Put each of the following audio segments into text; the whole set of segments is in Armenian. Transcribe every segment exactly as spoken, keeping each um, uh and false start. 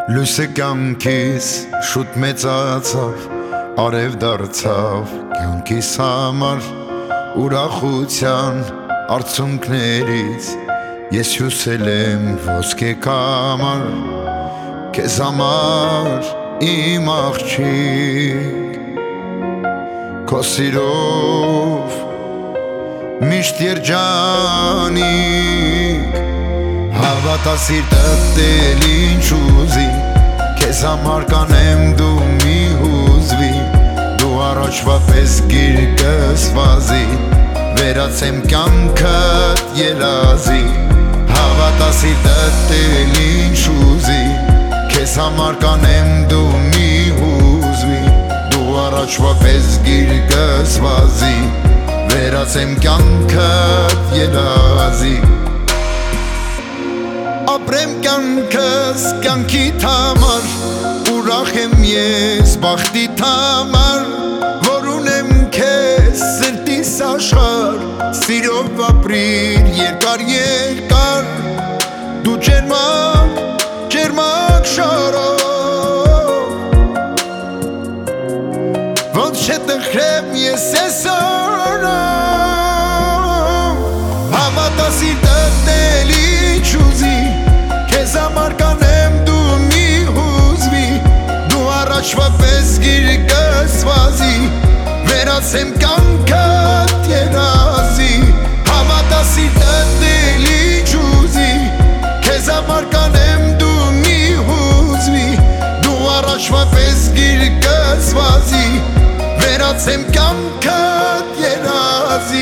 Լույսը կյանքիս շուտ մեծացավ, արև դարձավ կյանքիս համար, ուրախության արցունքներից ես հյուսել եմ ոսկե կամար, քեզ համար իմ աղջիկ, քո սիրով միշտ երջանիկ, հավատա սիրտդ էլ ինչ ուզի, քեզ համար կանեմ դու մի հուզվի, դու առաջվա պես գիրկս վազի, վերացեմ կյանքդ երազի, հավատա սիրտդ էլ ինչ ուզի, քեզ համար կանեմ դու մի հուզվի, դու առաջվա պես գիրկս վազի, վերացեմ կյանքդ երազի, ապրեմ կյանքս կյանքիդ համար, ուրախ եմ ես բախտիդ համար, որ ունեմ քեզ սրտիս աշխարհ, սիրով ապրիր երկար երկար, դու ջերմակ, ջերմակ շարով, ոնց չտխրեմ ես ես օրով, հավատա սիրտդ էլ ինչ ուզի, քեզ համար կանեմ դու մի հուզվի, դու առաջվա պես գիրկս վազի, վերացեմ կյանքդ երազի, հավատա սիրտդ էլ ինչ ուզի, քեզ համար կանեմ դու մի հուզվի, դու առաջվա պես գիրկս վազի, վերացեմ կյանքդ երազի.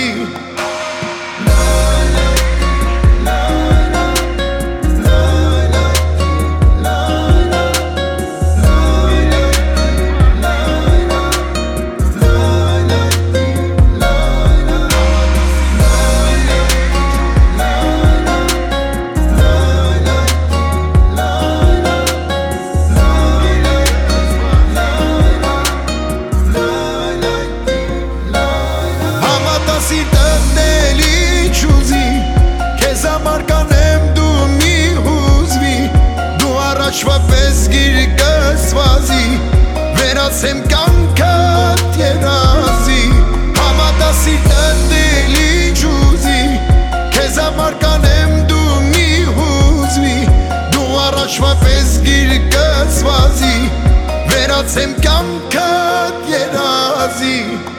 Սիրտդ էլ ինչ ուզի, քեզ համար կանեմ դու մի հուզվի, դու առաջվա պես գիրկս վազի, վերացեմ կյանքդ երազի, հավատա սիրտդ էլ ինչ ուզի, քեզ համար կանեմ դու մի հուզվի, դու առաջվա պես գիրկս վազի, վերացեմ կյանքդ երազի.